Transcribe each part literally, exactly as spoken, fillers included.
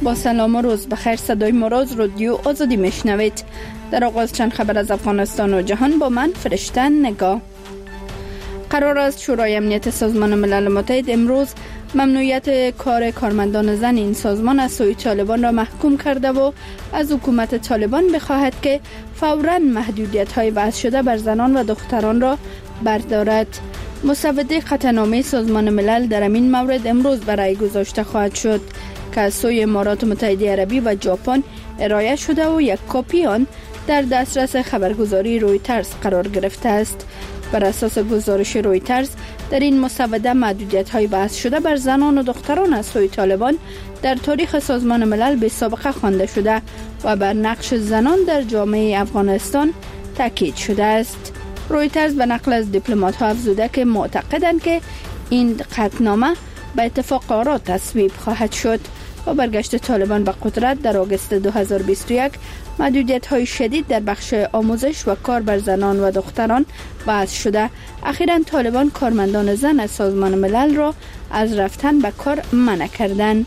با سلام و روز بخیر. صدای مراز رادیو آزادی میشنوید. در آغاز چند خبر از افغانستان و جهان با من فرشته نگاه. قرار است شورای امنیت سازمان ملل متحد امروز ممنوعیت کار کارمندان زن این سازمان از سوی طالبان را محکوم کرده و از حکومت طالبان بخواهد که فوراً محدودیت‌های وضع شده بر زنان و دختران را بردارد. مسوده قطعنامه سازمان ملل در این مورد امروز برای گذاشته خواهد شد که از سوی امارات متحده عربی و ژاپن ارائه شده و یک کپی آن در دسترس خبرگزاری رویترز قرار گرفته است. بر اساس گزارش رویترز در این مسوده محدودیت‌های وضع شده بر زنان و دختران از سوی طالبان در تاریخ سازمان ملل به سابقه خوانده شده و بر نقش زنان در جامعه افغانستان تاکید شده است. رویترز به نقل از دیپلمات‌ها افزوده که معتقدند که این قطعنامه به اتفاق آرا تصویب خواهد شد. با برگشت طالبان به قدرت در آگوست دو هزار و بیست و یک محدودیت‌های شدید در بخش آموزش و کار بر زنان و دختران وضع شده. اخیراً طالبان کارمندان زن از سازمان ملل را از رفتن به کار منع کردند.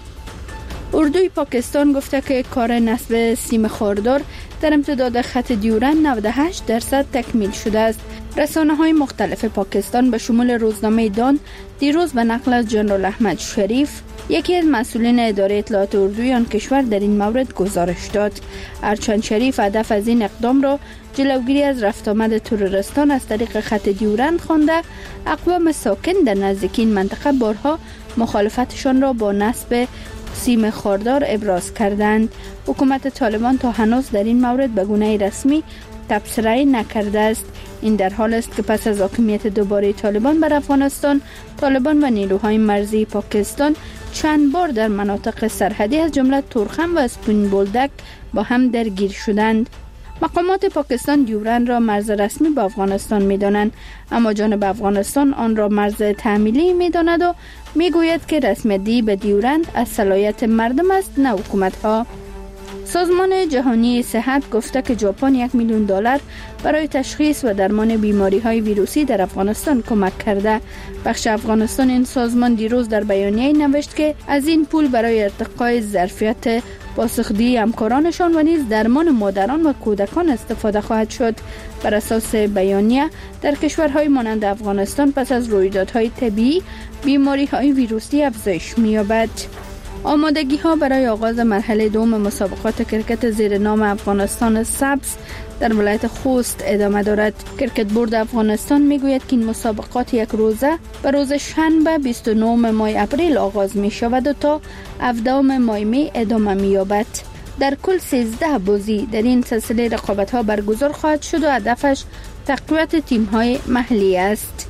اردوی پاکستان گفته که کار نصب سیم خاردار در امتداد خط دیورند نود و هشت درصد تکمیل شده است. رسانه‌های مختلف پاکستان به شمول روزنامه دان دیروز به نقل از جنرال احمد شریف یکی از مسئولین اداره اطلاعات اردوی آن کشور در این مورد گزارش داد. ارچند شریف هدف از این اقدام را جلوگیری از رفت آمد تروریستان از طریق خط دیورند خوانده، اقوام ساکن در نزدیکی این منطقه بارها مخالفتشان را با نصب سیم خاردار ابراز کردند. حکومت طالبان تا هنوز در این مورد به گونه رسمی تبصره نکرده است. این در حال است که پس از حاکمیت دوباره طالبان بر افغانستان، طالبان و نیروهای مرزی پاکستان چند بار در مناطق سرحدی از جمله تورخم و اسپین بولدک با هم درگیر شدند. مقامات پاکستان دیورند را مرز رسمی با افغانستان می‌دانند، اما جانب افغانستان آن را مرز تعمیلی می‌داند و می‌گوید که رسمیتی به دیورند از صلاحیت مردم است نه حکومت‌ها. سازمان جهانی صحت گفته که ژاپن یک میلیون دلار برای تشخیص و درمان بیماری‌های ویروسی در افغانستان کمک کرده. بخش افغانستان این سازمان دیروز در بیانیه‌ای نوشت که از این پول برای ارتقای ظرفیت پاسخگویی همکارانشان و نیز درمان مادران و کودکان استفاده خواهد شد. بر اساس بیانیه در کشورهای مانند افغانستان پس از رویدادهای طبیعی بیماری‌های ویروسی افزایش می‌یابد. آمادگی ها برای آغاز مرحله دوم مسابقات کرکت زیر نام افغانستان سبز در ولایت خوست ادامه دارد. کرکت بورد افغانستان میگوید که این مسابقات یک روزه به روز شنبه بیست و نهم ماه اپریل آغاز می شود و تا هفدهم ماه می ادامه می یابد. در کل سیزده بازی در این سلسله رقابت ها برگزار خواهد شد و هدفش تقویت تیم های محلی است.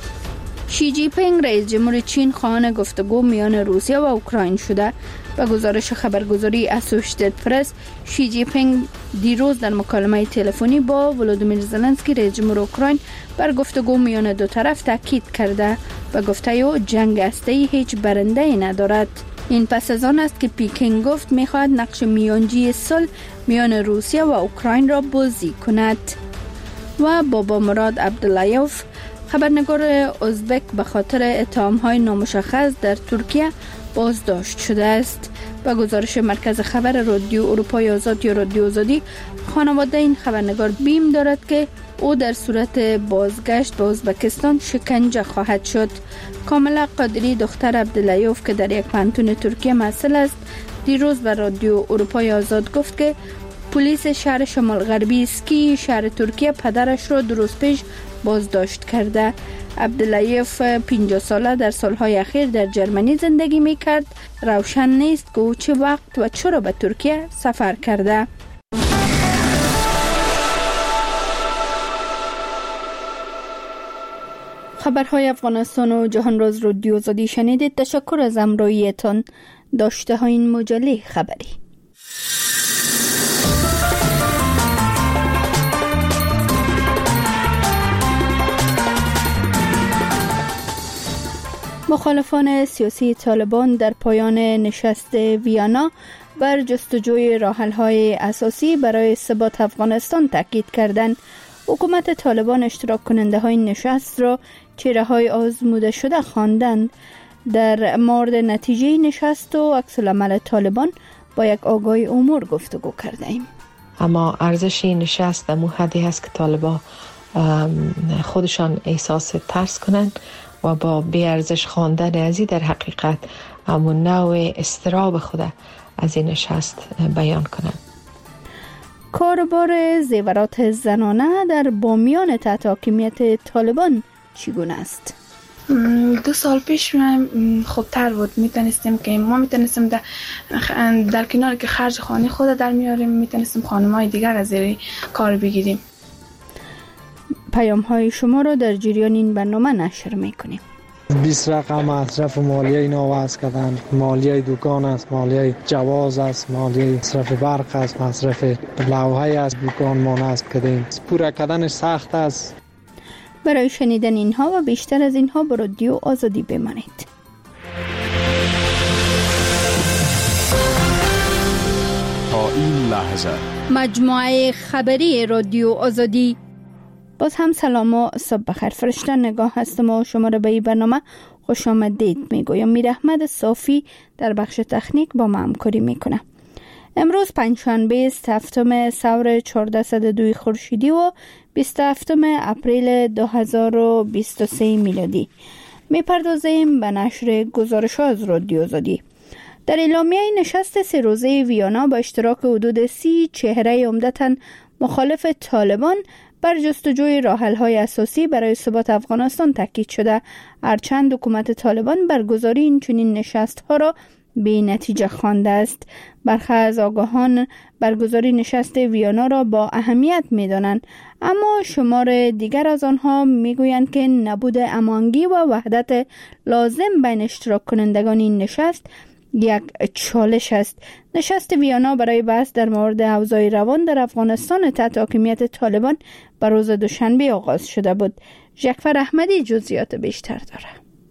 شی جی پینگ رئیس جمهور چین خواهان گفتگو میان روسیه و اوکراین شده. به گزارش خبرگزاری اسوشیتد پرس، شی جی پینگ دیروز در مکالمه تلفنی با ولودیمیر زلنسکی رئیس جمهور اوکراین بر گفتگو میان دو طرف تاکید کرده و گفته او جنگ هسته‌ای هیچ برنده‌ای ندارد. این پس از آن است که پکین گفت می‌خواهد نقش میانجی صلح میان روسیه و اوکراین را بازی کند. و بابا مراد عبداللهیوف خبرنگار ازبک به خاطر اتهام‌های نامشخص در ترکیه بازداشت شده است. با گزارش مرکز خبر رادیو اروپای آزاد یا رادیو آزادی، خانواده این خبرنگار بیم دارد که او در صورت بازگشت به ازبکستان شکنجه خواهد شد. کاملا قادری دختر عبداللهیوف که در یک پانتون ترکیه محصل است، دیروز به رادیو اروپای آزاد گفت که پلیس شهر شمال غربی اسکی شهر ترکیه پدرش را دو روز پیش بازداشت کرده. عبداللهیوف پنجاه ساله در سالهای اخیر در جرمنی زندگی می کرد. روشن نیست که او چه وقت و چرا به ترکیه سفر کرده. خبرهای افغانستان و جهان راز رادیو آزادی شنیدید. تشکر از همراهیتان. داشته های این مجله خبری. مخالفان سیاسی طالبان در پایان نشست ویانا بر جستجوی راه‌حل‌های اساسی برای ثبات افغانستان تاکید کردند. حکومت طالبان اشتراک کننده های نشست را چهره های آزموده شده خواندند. در مورد نتیجه نشست و عکس العمل طالبان با یک آگاه امور گفتگو کرده ایم. اما ارزش این نشست در مو حدی هست که طالبان خودشان احساس ترس کنن و با بی‌ارزش خواندن ازی در حقیقت همون نوع استراب خود از این نشست بیان کنن. کاربار زیورات زنانه در بامیان تحت حاکمیت طالبان چگونه است؟ دو سال پیش خوبتر بود. میتونستیم که ما میتونستیم در, در کنار که خرج خانه خود در میاریم، میتونستیم خانم‌های دیگر از زیر کار بگیریم. پیام های شما را در جریان این برنامه نشر میکنیم. بیست رقم مصرف مالیه اینا وضع کردن. مالیه دکان است، مالیه جواز است، مالیه مصرف برق است، مصرف لوحه است، دکان ما نصب کردیم. پورا کردنش سخت است. برای شنیدن اینها و بیشتر از اینها با رادیو آزادی بمانید. تا این لحظه مجموعه خبری رادیو آزادی. باز هم سلام و صبح بخیر. فرشته نگاه هستم و شما را به این برنامه خوش آمدید میگویم. میر احمد صافی در بخش تکنیک با ما همکاری میکنه. امروز پنجشنبه است، هفتم سور چهارصد و دو خورشیدی و بیست و هفتم اپریل دو هزار و بیست و سه میلادی. میپردازیم به نشر گزارش از رادیو آزادی. در اعلامیه نشست سه روزه ویانا با اشتراک حدود سی چهره عمدتاً مخالف طالبان بر جستجوی راه‌حل‌های اساسی برای ثبات افغانستان تاکید شده، هرچند حکومت طالبان برگزاری این چنین نشست‌ها را بی نتیجه خوانده است. برخی از آگاهان برگزاری نشست ویانا را با اهمیت می‌دانند، اما شمار دیگر از آنها می‌گویند که نبود هماهنگی و وحدت لازم بین اشتراک کنندگان این نشست یک چالش است. نشست ویانا برای بحث در مورد اوضاع روان در افغانستان تحت حاکمیت طالبان بر روز دوشنبه آغاز شده بود. ژکفر احمدی جزئیات بیشتر داره.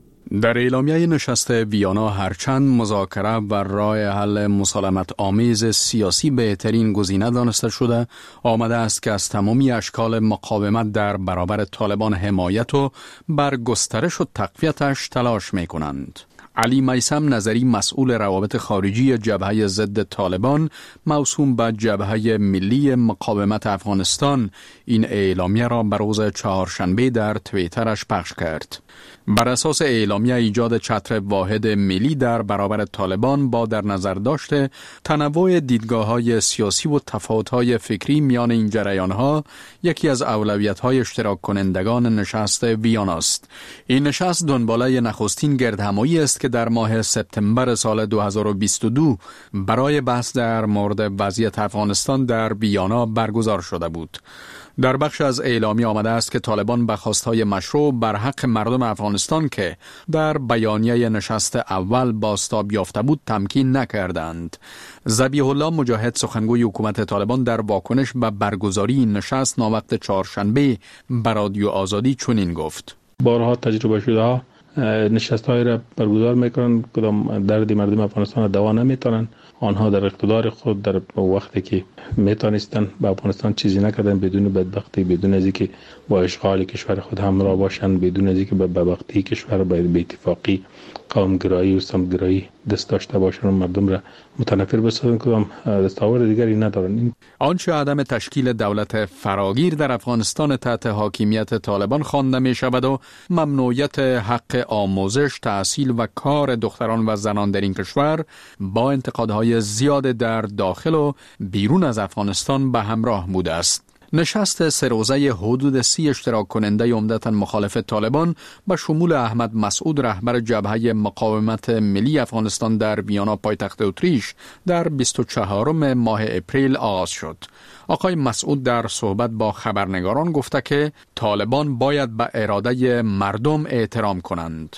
در اعلامیه نشست ویانا هرچند مذاکره و راه حل مسالمت آمیز سیاسی بهترین گزینه دانسته شده، آمده است که از تمامی اشکال مقاومت در برابر طالبان حمایت و بر گسترش و تقویتش تلاش می کنند. علی میثم نظری، مسئول روابط خارجی جبهه ضد طالبان موسوم به جبهه ملی مقاومت افغانستان، این اعلامیه را بر روز چهارشنبه در توییترش پخش کرد. بر اساس اعلامیه ایجاد چتر واحد ملی در برابر طالبان با در نظر داشته تنوع دیدگاه‌های سیاسی و تفاوت‌های فکری میان این جریان‌ها یکی از اولویت‌های اشتراک کنندگان نشست ویانا است. این نشست دنباله نخستین گردهمایی است که در ماه سپتامبر سال دو هزار و بیست و دو برای بحث در مورد وضعیت افغانستان در ویانا برگزار شده بود. در بخش از اعلامیه آمده است که طالبان به خواستهای مشروع بر حق مردم افغانستان که در بیانیه نشست اول بازتاب یافته بود تمکین نکردند. ذبیح الله مجاهد، سخنگوی حکومت طالبان، در واکنش به برگزاری این نشست ناوقت چهارشنبه به رادیو آزادی چنین گفت: بارها تجربه شده ها نشست های را برگزار میکنن، کدام درد مردم افغانستان را دوا نمیتونن. آنها در اقتدار خود در وقتی که میتونستن به افغانستان چیزی نکردن، بدون بدبختی، بدون از اینکه با اشغال کشور خود همراه باشن، بدون از اینکه به بدبختی کشور به اتفاقی قومگرایی و سمتگرایی دست داشته باشن و مردم را متنفر بسازن، کدام دستاورد دیگری ندارن. آنچه عدم تشکیل دولت فراگیر در افغانستان تحت حاکمیت طالبان خوانده می شود و ممنوعیت حق آموزش، تحصیل و کار دختران و زنان در این کشور با انتقادهای زیاد در داخل و بیرون از افغانستان به همراه بوده است. نشست سه روزه حدود سی اشتراک کننده عمدتاً مخالف طالبان به شمول احمد مسعود، رهبر جبهه مقاومت ملی افغانستان در ویانا پایتخت اتریش، در بیست و چهارم ماه اپریل آغاز شد. آقای مسعود در صحبت با خبرنگاران گفته که طالبان باید به اراده مردم احترام کنند.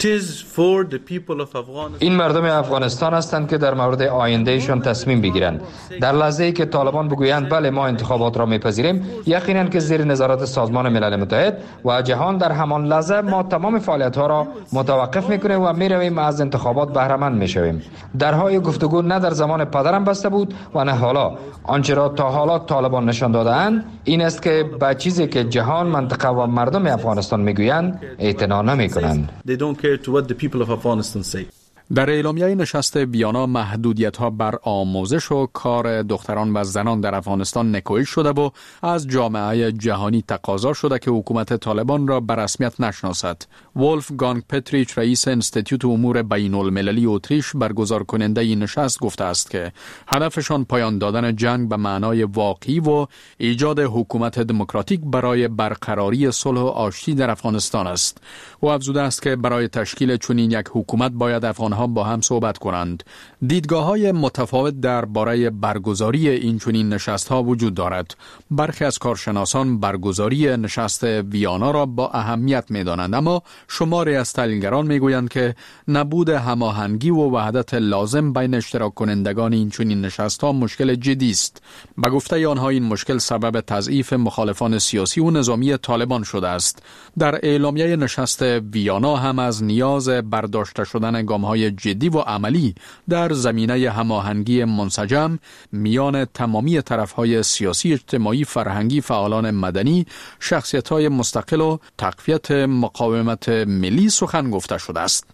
این مردم افغانستان هستند که در مورد آیندهشان تصمیم بگیرند. در لحظه ای که طالبان بگویند بله ما انتخابات را میپذیریم، یقینا که زیر نظارت سازمان ملل متحد و جهان در همان لحظه ما تمام فعالیت ها را متوقف میکنیم و میرویم از انتخابات بهره مند میشویم. درهای گفتگو نه در زمان پدرم بسته بود و نه حالا. آنچه را تا حالا طالبان نشان داده‌اند این است که به چیزی که جهان، منطقه و مردم افغانستان میگویند اعتنا نمیکنند. در اعلامیه نشست ویانا محدودیت‌ها بر آموزش و کار دختران و زنان در افغانستان نکوهش شده و از جامعه جهانی تقاضا شده که حکومت طالبان را به رسمیت نشناسد. وولفگانگ پتریچ رئیس انستیتوت امور بین المللی اتریش برگزار کننده این نشست گفته است که هدفشان پایان دادن جنگ به معنای واقعی و ایجاد حکومت دموکراتیک برای برقراری صلح و آشتی در افغانستان است. او افزوده است که برای تشکیل چنین یک حکومت باید افغانها با هم صحبت کنند. دیدگاه‌های متفاوت درباره برگزاری این چنین نشست‌ها وجود دارد. برخی از کارشناسان برگزاری نشست ویانا را با اهمیت می‌دانند، اما شماری از تحلیلگران می‌گویند که نبود هماهنگی و وحدت لازم بین اشتراک کنندگان این چنین نشست‌ها مشکل جدی است. به گفته آنها این مشکل سبب تضعیف مخالفان سیاسی و نظامی طالبان شده است. در اعلامیه نشست ویانا هم از نیاز برداشته شدن گام‌های جدی و عملی در زمینه هماهنگی منسجم میان تمامی طرف‌های سیاسی، اجتماعی، فرهنگی، فعالان مدنی، شخصیت‌های مستقل و تقویت مقاومت ملی سخن گفته شده است.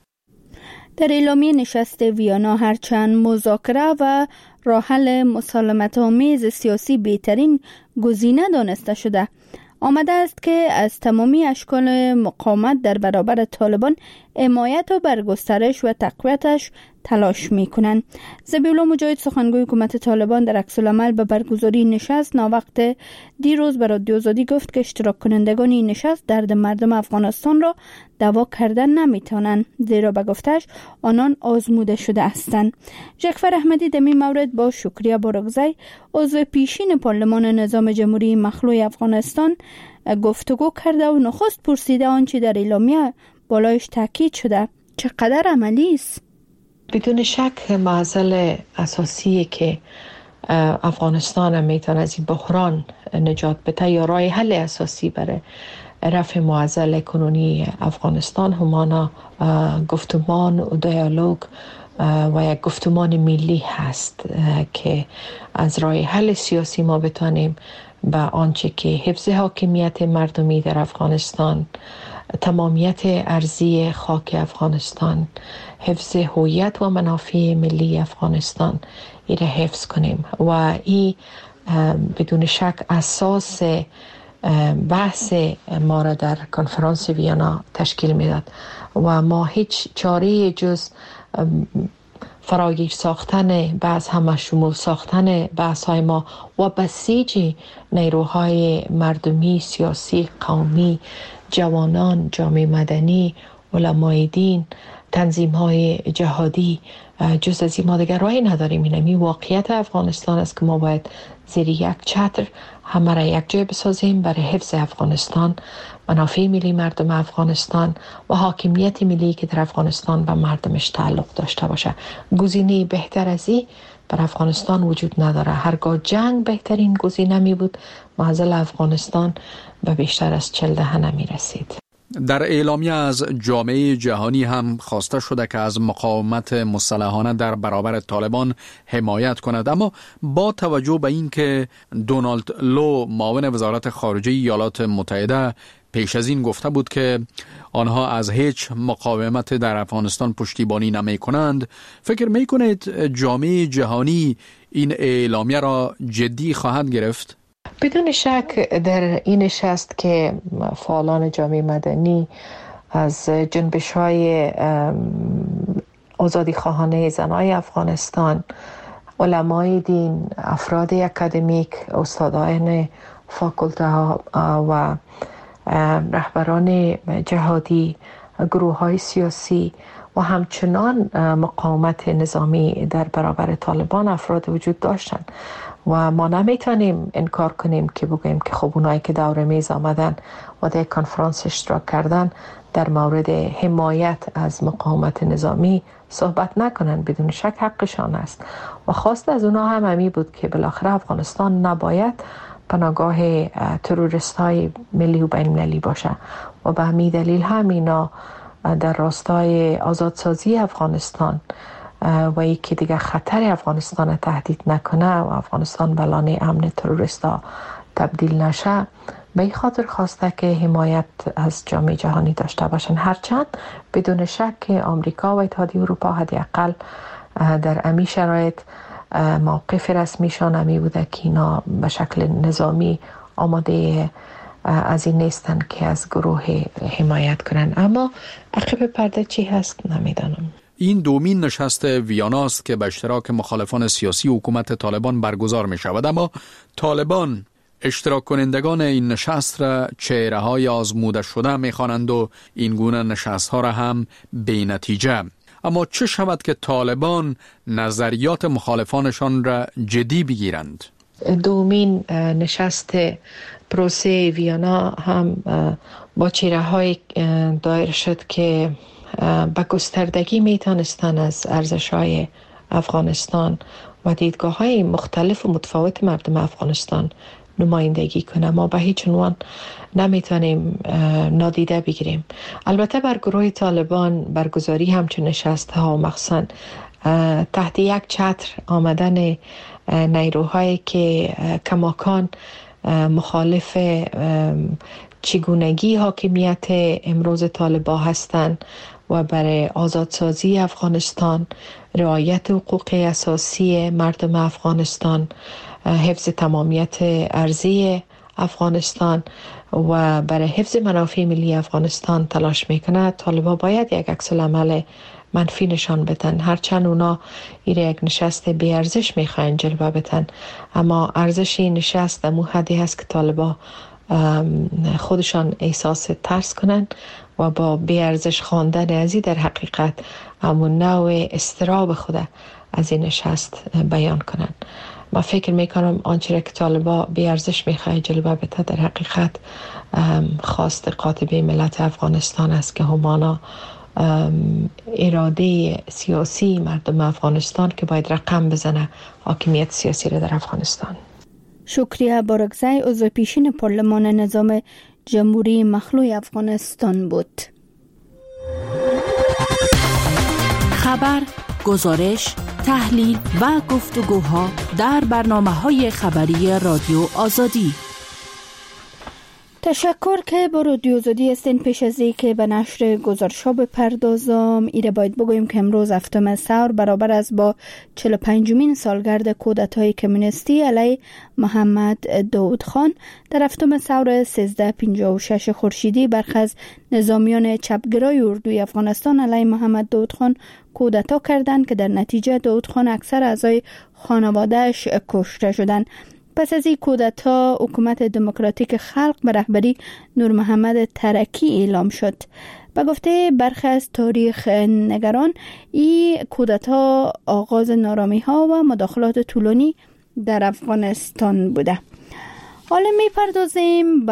در اعلامیه نشست ویانا هرچند مذاکره و راه حل مسالمت‌آمیز سیاسی بهترین گزینه دانسته شده، آمده است که از تمامی اشکال مقاومت در برابر طالبان حمایت و برگسترش و تقویتش تلاش می‌کنند. ذبیح‌الله مجاهد سخنگوی حکومت طالبان در عکس‌العمل به برگزاری نشست ناوقت دیروز به رادیو آزادی گفت که اشتراک کنندگان این نشست درد مردم افغانستان را دوا کردن نمی‌توانند، زیرا به گفتش آنان آزموده شده هستند. ژکفر احمدی در این مورد با شکریه بارگزی عضو پیشین پارلمان نظام جمهوری مخلوع افغانستان گفتگو کرده و نخست پرسیده آنچه در اعلامیه بالایش تاکید شده چقدر عملی است. بدون شک معضل اساسی که افغانستان میتونه از این بحران نجات بده یا راه حل اساسی برای رفع معضل کنونی افغانستان همانا گفتمان و دیالوگ و یک گفتمان ملی هست که از راه حل سیاسی ما بتانیم به آنچه که حفظ حاکمیت مردمی در افغانستان، تمامیت ارضی خاک افغانستان، حفظ هویت و منافع ملی افغانستان این را حفظ کنیم و این بدون شک اساس بحث ما را در کنفرانس ویانا تشکیل میداد و ما هیچ چاره جز فراگیر ساختن بحث همه شمول ساختن بحث های ما و بسیج نیروهای مردمی، سیاسی، قومی، جوانان، جامعه مدنی، علمای دین، تنظیم های جهادی جز از این ما دیگر راهی نداریم. این واقعیت افغانستان است که ما باید زیر یک چتر همه را یک جای بسازیم برای حفظ افغانستان، منافع ملی مردم افغانستان و حاکمیت ملی که در افغانستان به مردمش تعلق داشته باشه. گزینه بهتر از این بر افغانستان وجود نداره. هرگاه جنگ بهترین گزینه می بود، معضل افغانستان به بیشتر از چهل دهه نمی رسید. در اعلامیه از جامعه جهانی هم خواسته شده که از مقاومت مسلحانه در برابر طالبان حمایت کند، اما با توجه به این که دونالد لو معاون وزارت خارجه ایالات متحده پیش از این گفته بود که آنها از هیچ مقاومت در افغانستان پشتیبانی نمی کنند، فکر می کنید جامعه جهانی این اعلامیه را جدی خواهد گرفت؟ بدون شک در این نشست که فعالان جامعه مدنی از جنبش‌های آزادی خواهانه زنای افغانستان، علمای دین، افراد اکادمیک، استادان فاکولته ها و رهبران جهادی، گروه های سیاسی و همچنان مقاومت نظامی در برابر طالبان افراد وجود داشتند و ما نمیتونیم انکار کنیم که بگوییم که خب اونایی که دور میز آمدن و در کنفرانس اشتراک کردن در مورد حمایت از مقاومت نظامی صحبت نکنن. بدون شک حقشان است و خواست از اونها هم همی بود که بالاخره افغانستان نباید پناهگاه تروریست های ملی و بین المللی باشه و به همین دلیل هم اینا در راستای آزادسازی افغانستان و ای که دیگه خطر افغانستان تهدید نکنه و افغانستان بلانه امن تروریستا تبدیل نشه، به این خاطر خواسته که حمایت از جامعه جهانی داشته باشند. هرچند بدون شک که آمریکا و اتحادیه اروپا حداقل در امی شرایط موقف رسمیشان امی بوده که اینا به شکل نظامی آماده از این نیستن که از گروه حمایت کنن. اما عقب پرده چی هست نمیدانم. این دومین نشست ویانا است که به اشتراک مخالفان سیاسی حکومت طالبان برگزار می شود، اما طالبان اشتراک کنندگان این نشست را چهره های آزموده شده می خوانند و این گونه نشست ها را هم بی نتیجه. اما چه شود که طالبان نظریات مخالفانشان را جدی بگیرند؟ دومین نشست پروسه ویانا هم با چهره های دایر شد که به گستردگی می توانستند از ارزش های افغانستان و دیدگاه های مختلف و متفاوت مردم افغانستان نمایندگی کنه. ما به هیچ عنوان نمیتونیم نادیده بگیریم. البته بر گروه طالبان برگزاری همچون نشست ها مخصوصا تحت یک چتر آمدن نیروهایی که کماکان مخالف چگونگی حاکمیت امروز طالبان هستند و برای آزادسازی افغانستان، رعایت حقوق اساسی مردم افغانستان، حفظ تمامیت ارضی افغانستان و برای حفظ منافع ملی افغانستان تلاش میکنه، طالبان باید یک عکس العمل منفی نشان بدن. هرچند اونا ایره یک نشست بی ارزش میخواین جلوه بدن، اما ارزش این نشست در مو حدی هست که طالبان خودشان احساس ترس کنن و با بی ارزش خواندن ازی در حقیقت همون نوع استراب خود از این نشست بیان کنن. ما فکر میکنم آنچه که طالبان بی ارزش میخواه جلوه بده در حقیقت خواست قاطبه ملت افغانستان است که همانا اراده سیاسی مردم افغانستان که باید رقم بزنه حاکمیت سیاسی را در افغانستان. شکریه بارکزی عضو پیشین پارلمان نظام جمهوری مخلوع افغانستان بود. خبر، گزارش، تحلیل و گفتگوها در برنامه‌های خبری رادیو آزادی. تشکر که با رادیو آزادی هستین. پیش از این که به نشر گزارش‌ها بپردازم، ایره باید بگویم که امروز هفتم سور برابر است با چهل و پنجمین سالگرد کودتای کمونیستی علیه محمد داود خان. در هفتم سور سیزده پنجاه و شش خورشیدی برخی از نظامیان چپگرای اردوی افغانستان علیه محمد داود خان کودتا کردند که در نتیجه داود خان اکثر اعضای خانواده‌اش کشته شدند. پس از این کودتا حکومت دموکراتیک خلق به رهبری نور محمد ترکی اعلام شد. به گفته برخی از تاریخ نگران، این کودتا آغاز نارامی ها و مداخلات طولانی در افغانستان بوده. حالا می پردازیم به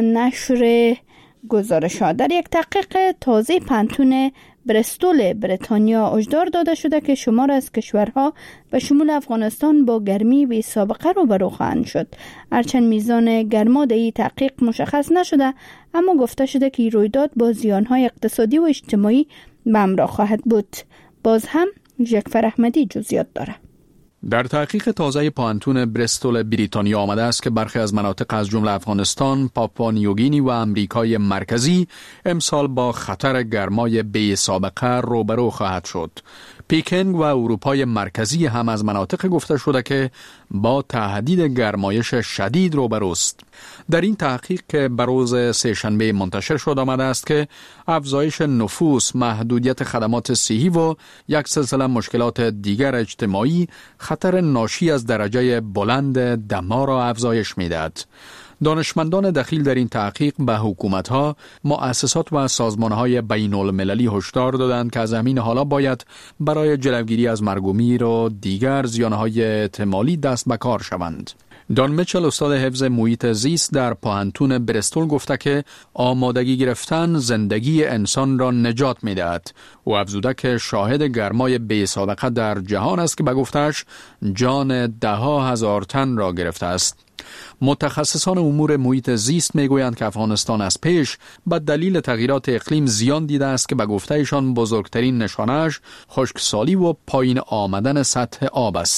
نشر گزارش ها. در یک تحقیق تازه پانتون برستول بریتانیا هشدار داده شده که شمار از کشورها به شمول افغانستان با گرمی بی سابقه روبرو خواهند شد. هرچند میزان گرما در این تحقیق مشخص نشده، اما گفته شده که رویداد با زیانهای اقتصادی و اجتماعی به همراه خواهد بود. باز هم ژکفر احمدی جزئیات داره. در تحقیق تازه پانتون برستول بریتانیا آمده است که برخی از مناطق از جمله افغانستان، پاپوا نیوگینی و امریکای مرکزی امسال با خطر گرمای بی سابقه روبرو خواهد شد. پیکنگ و اروپای مرکزی هم از مناطق گفته شده که با تهدید گرمایش شدید روبروست. در این تحقیق که بر روز سه‌شنبه منتشر شد آمده است که افزایش نفوس، محدودیت خدمات صحی و یک سلسله مشکلات دیگر اجتماعی خطر ناشی از درجه بلند دما را افزایش می‌دهد. دانشمندان دخیل در این تحقیق به حکومت‌ها، مؤسسات و سازمان‌های بین‌المللی هشدار دادند که از همین حالا باید برای جلوگیری از مرگ و میر و دیگر زیان‌های احتمالی دست به کار شوند. دان میچل استاد حفظ محیط زیست در پانتون برستول گفته که آمادگی گرفتن زندگی انسان را نجات می‌دهد. او افزوده که شاهد گرمای بی سابقه در جهان است که به گفته‌اش جان ده ها هزار تن را گرفته است. متخصصان امور محیط زیست میگویند که افغانستان از پیش به دلیل تغییرات اقلیم زیان دیده است که به گفته ایشان بزرگترین نشانه‌اش خشکسالی و پایین آمدن سطح آب است.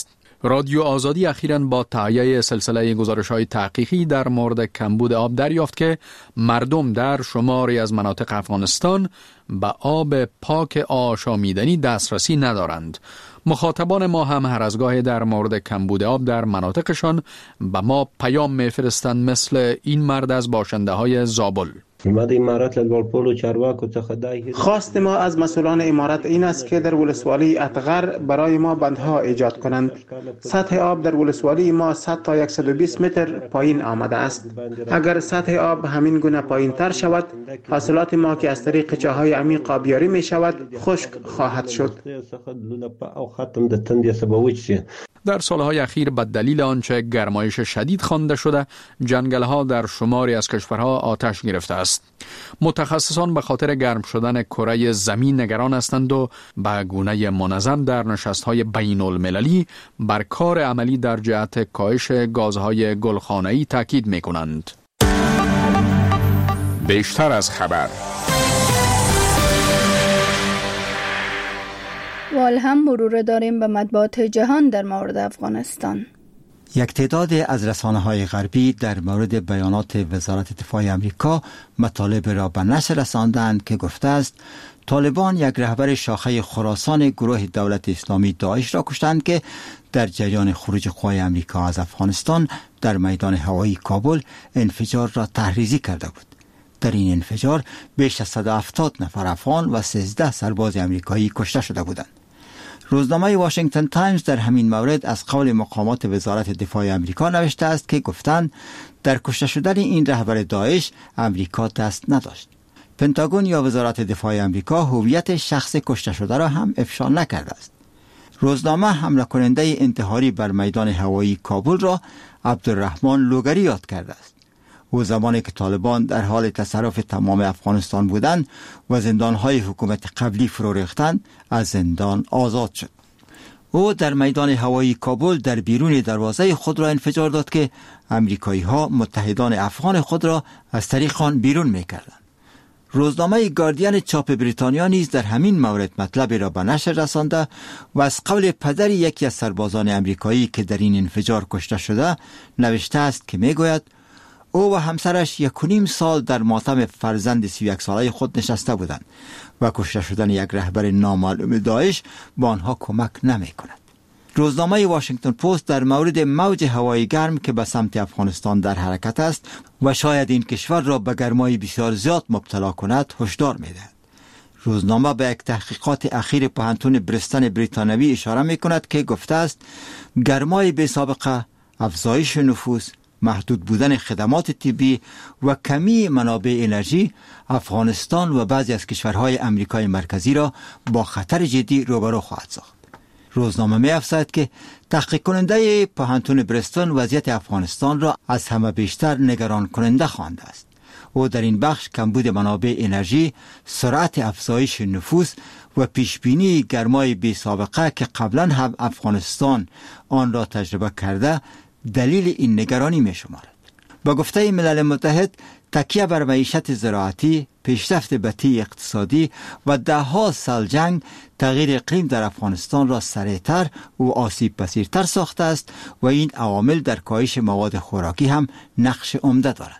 رادیو آزادی اخیراً با تهیه سلسله گزارش‌های تحقیقی در مورد کمبود آب دریافت که مردم در شماری از مناطق افغانستان به آب پاک آشامیدنی دسترسی ندارند. مخاطبان ما هم هر از گاهی در مورد کمبود آب در مناطقشان به ما پیام می‌فرستند، مثل این مرد از باشنده‌های زابل. خواست ما از مسئولان امارت این است که در ولسوالی اتغر برای ما بندها ایجاد کنند. سطح آب در ولسوالی ما صد تا صد و بیست متر پایین آمده است. اگر سطح آب همین گونه پایین تر شود، حاصلات ما که از طریق چاهای عمیق آبیاری می شود خشک خواهد شد. در سالهای اخیر به دلیل آنچه گرمایش شدید خوانده شده، جنگل‌ها در شماری از کشورها آتش گرفته است. متخصصان به خاطر گرم شدن کره زمین نگران هستند و به گونه منظم در نشست‌های بین‌المللی بر کار عملی در جهت کاهش گازهای گلخانه‌ای تاکید می‌کنند. بیشتر از خبر. وال هم مرور داریم به مطبوعات جهان در مورد افغانستان. یک تعداد از رسانه‌های غربی در مورد بیانات وزارت دفاع آمریکا مطالب را به نشر رساندند که گفته است طالبان یک رهبر شاخه خراسان گروه دولت اسلامی داعش را کشتند که در جریان خروج قوای آمریکا از افغانستان در میدان هوایی کابل انفجار را تحریزی کرده بود. در این انفجار بیش از صد و هفتاد نفر افغان و سیزده سرباز آمریکایی کشته شده بودند. روزنامه واشنگتن تایمز در همین مورد از قول مقامات وزارت دفاع آمریکا نوشته است که گفتند در کشته شدن این رهبر داعش آمریکا دست نداشت. پنتاگون یا وزارت دفاع آمریکا هویت شخص کشته شده را هم افشا نکرده است. روزنامه حمله کننده انتحاری بر میدان هوایی کابل را عبدالرحمن لوگری یاد کرده است. او زمانی که طالبان در حال تصرف تمام افغانستان بودند و زندانهای حکومت قبلی فرو ریختند، از زندان آزاد شد. او در میدان هوایی کابل در بیرون دروازه خود را انفجار داد که امریکایی ها متحدان افغان خود را از طریق آن بیرون می‌کردند. روزنامه گاردین چاپ بریتانیا نیز در همین مورد مطلب را به نشر رسانده و از قول پدر یکی از سربازان امریکایی که در این انفجار کشته شده نوشته است که میگوید او و همسرش یک و نیم سال در ماتم فرزند سی و یک ساله خود نشسته بودند و کشته شدن یک رهبر نامعلوم داعش با آنها کمک نمی کند. روزنامه واشنگتن پست در مورد موج هوایی گرم که به سمت افغانستان در حرکت است و شاید این کشور را به گرمای بسیار زیاد مبتلا کند هشدار می دهد. روزنامه به یک تحقیقات اخیر پوهنتون بریستون بریتانیایی اشاره می کند که گفته است گرمای بی سابقه، افزایش نفوس، محدود بودن خدمات طبی و کمی منابع انرژی افغانستان و بعضی از کشورهای امریکای مرکزی را با خطر جدی روبرو خواهد ساخت. روزنامه می افزاید که تحقیق کننده پوهنتون بریستون وضعیت افغانستان را از همه بیشتر نگران کننده خوانده است. او در این بخش کمبود منابع انرژی، سرعت افزایش نفوس و پیشبینی گرمای بی سابقه که قبلا هم افغانستان آن را تجربه کرده دلیل این نگرانی می شمارد. با گفته ملل متحد تکیه بر معیشت زراعتی، پیشرفت بطیء اقتصادی و ده ها سال جنگ تغییر اقلیم در افغانستان را سریعتر و آسیب پذیرتر ساخته است و این عوامل در کاهش مواد خوراکی هم نقش عمده دارند.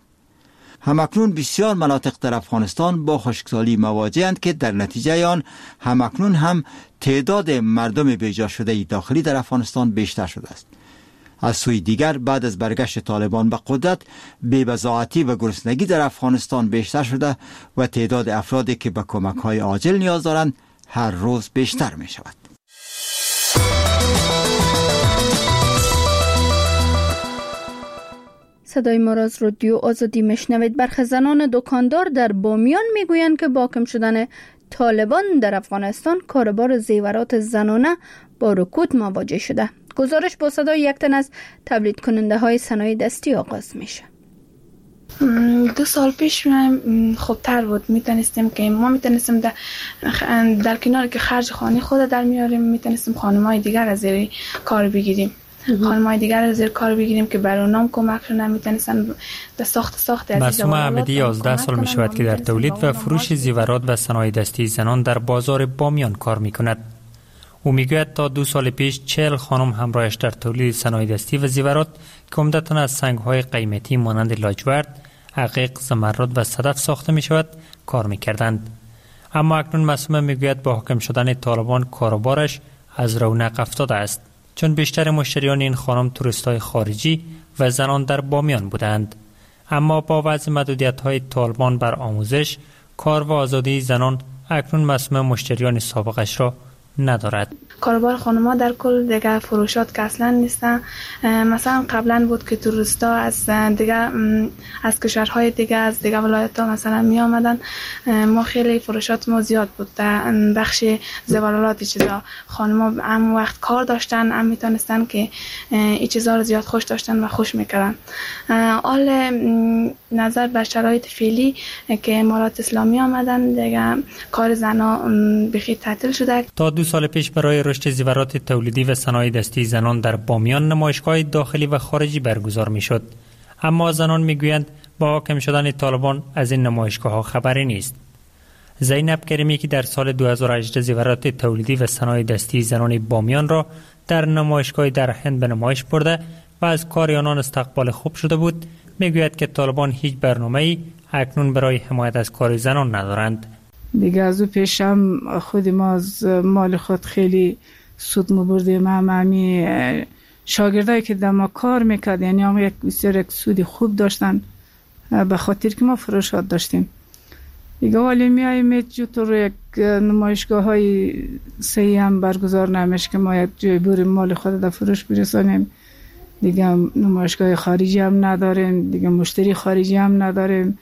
همکنون بسیار مناطق در افغانستان با خشکسالی مواجه‌اند که در نتیجه آن همکنون هم تعداد مردم بیجا شده داخلی در افغانستان بیشتر شده است. از سوی دیگر بعد از برگشت طالبان به قدرت بی‌بضاعتی و گرسنگی در افغانستان بیشتر شده و تعداد افرادی که به کمک‌های عاجل نیاز دارند هر روز بیشتر می شود. صدای ما را از رادیو آزادی میشنوید. برخی زنان دکاندار در بامیان میگویند که با کم شدن طالبان در افغانستان کاروبار زیورات زنانه با رکود مواجه شده. گزارش با صدای یک تن از تولید کننده های صنایع دستی آغاز میشه. دو سال پیش خوبتر بود، میتونستیم که ما میتونستیم در, در کنار که خرج خانه خود در میاریم، میتونستیم خانم‌های دیگر از زیر کار بگیریم خانم‌های دیگر از زیر کار بگیریم که برای اونام کمک کنن، میتونستن در ساخت ساخت از معصومه احمدی یازده سال می شود که در تولید و فروش زیورات و صنایع دستی زنان در بازار بامیان کار میکند. او میگوید تا دو سال پیش چهل خانم همراهش در تولید صنایع دستی و زیورات که عمدتاً از سنگ‌های قیمتی مانند لاجورد، عقیق، زمرد و صدف ساخته می شود کار می کردند. اما اکنون مسئول میگوید با حاکم شدن طالبان کاروبارش از رونق افتاده است، چون بیشتر مشتریان این خانم توریست‌های خارجی و زنان در بامیان بودند. اما با وضع محدودیت‌های طالبان بر آموزش، کار و آزادی زنان اکنون مسئول مشتریان سابقش را ندارد. کاروبار خانم‌ها در کل دیگه فروشات که اصلا نیستن. مثلا قبلا بود که توریستا از دیگه از کشورهای دیگه از دیگه ولایت‌ها مثلا می آمدن، ما خیلی فروشات ما زیاد بود در بخش زیورالات چیزا. خانم‌ها هم وقت کار داشتن، هم میتونستن که این چیزا رو زیاد خوش داشتن و خوش میکردن. حال نظر به شرایط فعلی که امارات اسلامی آمدن دیگه کار زنا بخیر تعطیل شده. تا دو سال پیش برای رشد زیورات تولیدی و صنایع دستی زنان در بامیان نمایشگاه داخلی و خارجی برگزار میشد. اما زنان میگویند با حاکم شدن طالبان از این نمایشگاه ها خبری نیست. زینب کریمی که در سال دو هزار و هجده زیورات تولیدی و صنایع دستی زنان بامیان را در نمایشگاه در هند به نمایش برده و از کار آنان استقبال خوب شده بود، میگوید که طالبان هیچ برنامه‌ای اکنون برای حمایت از کار زنان ندارند. دیگه از او پیش هم خود ما از مال خود خیلی سود مبردیم. هم همی شاگردایی که در ما کار میکرد یعنی هم یک بسیار یک سودی خوب داشتن به خاطر که ما فروشات داشتیم. دیگه ولی میاییم جوتور یک نمایشگاه های صحیح هم برگزار نمیشه که ما یک جای بریم مال خود در فروش برسانیم. دیگه نمایشگاه خارجی هم نداریم، دیگه مشتری خارجی هم نداریم.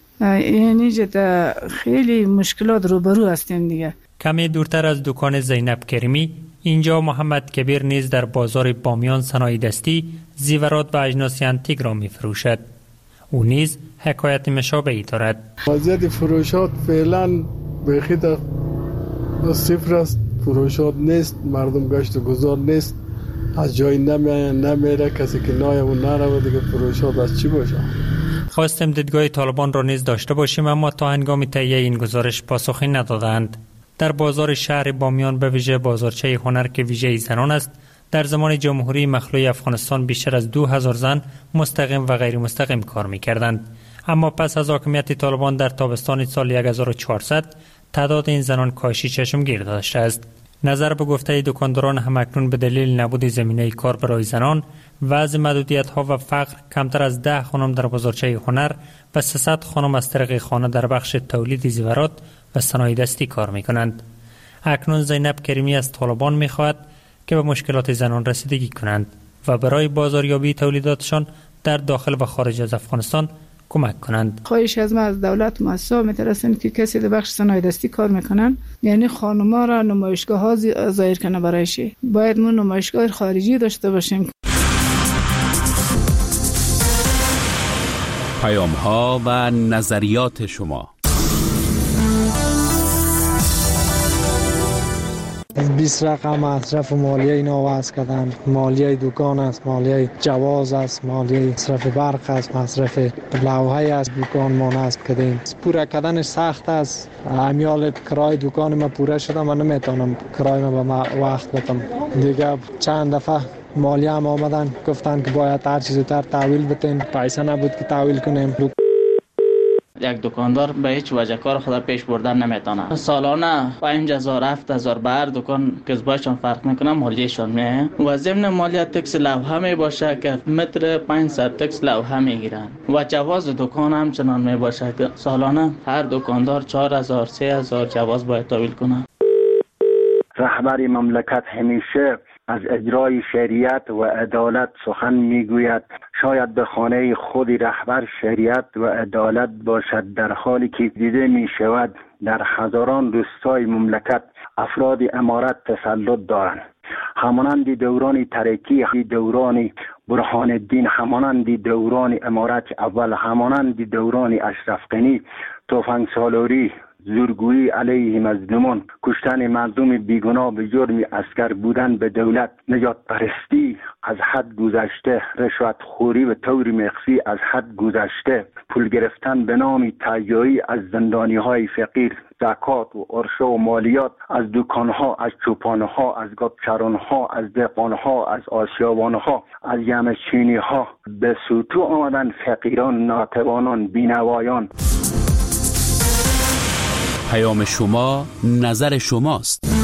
یعنی جدا خیلی مشکلات روبرو هستیم دیگه. کمی دورتر از دکان زینب کریمی، اینجا محمد کبیر نیز در بازار بامیان صنایع دستی، زیورات و اجناس انتیک را می فروشد. او نیز حکایت مشابهی دارد. وضعیت فروشات فعلا بخیت صفر است، فروشات نیست، مردم گشت و گذار نیست، از جای نمیره نمیره کسی که نایه و نره دیگه فروشات از چی باشه؟ خواستیم دیدگاه طالبان را نیز داشته باشیم، اما تا هنگام تهیه این گزارش پاسخی ندادند. در بازار شهر بامیان به ویژه بازارچه هنر که ویژه زنان است، در زمان جمهوری مخلوع افغانستان بیشتر از دو هزار زن مستقیم و غیر مستقیم کار می‌کردند. اما پس از حاکمیت طالبان در تابستان سال هزار و چهارصد تعداد این زنان کاهشی چشمگیر داشته است. نظر به گفته دکانداران هم اکنون به دلیل نبود زمینه کار برای زنان، وضع محدودیت‌ها و فقر، کمتر از ده خانم در بازارچه هنر و سیصد خانم از طریق خانه در بخش تولید زیورات و صنایع دستی کار می‌کنند. اکنون زینب کریمی از طالبان می‌خواهد که به مشکلات زنان رسیدگی کنند و برای بازاریابی تولیداتشان در داخل و خارج از افغانستان کمک کنند. خواهش از ما از دولت مؤسسات میترسیم که کسی در بخش صنایع دستی کار میکنن، یعنی خانم‌ها را نمایشگاه ها ظاهر کنه برایش. باید ما نمایشگاه خارجی داشته باشیم. پیام ها و نظریات شما. بیست رقم مصرف مالیه اینا وضع کردن. مالیه دکان است، مالیه جواز است، مالیه مصرف برق است، مصرف لوحه از دکان ما نصب کردیم. پوره کردنش سخت است. امیال کرای دکان ما پوره شده، من نمیتونم کرای ما به وقت بدم. دیگه چند دفعه مالیه هم آمدن گفتن که باید هر چیز زودتر تحویل بدین، پیسه نبود که تحویل کنیم. یک دکاندار به هیچ وجه کار خود پیش بردن نمیتونه. سالانه پنج هزار هفت هزار به هر دکان کسبایشان فرق میکنه، مالیهشان میه و ضمن مالیه تکس لوحه می باشه که متر پانصد تکس لوحه میگیرن و جواز دکان هم چنان می باشه که سالانه هر دکاندار چهار هزار سه هزار جواز باید تحویل کنه. رهبر مملکت همیشه از اجرای شریعت و عدالت سخن میگوید. شاید به خانه خود رهبر شریعت و عدالت باشد، در حالی که دیده می شود در هزاران روستای مملکت افراد امارت تسلط دارند. همانند دوران ترکی، دوران برهان الدین، همانند دوران امارت اول، همانند دوران اشرف غنی، تفنگ سالاری، زورگویی علیه مظلومان، کشتن مظلوم بیگناه به جرم اسکر بودن به دولت، نجات پرستی از حد گذشته، رشوت خوری به طور مخفی از حد گذشته، پول گرفتن به نام تهیایی از زندانی های فقیر، زکات و عرشه و مالیات از دکان ها، از چوپان ها، از گابچران ها، از دهقان ها، از آسیابان ها، از یمچینی ها به سوتو آمدن فقیران، ناتوانان، بینوایان. پیام شما، نظر شماست.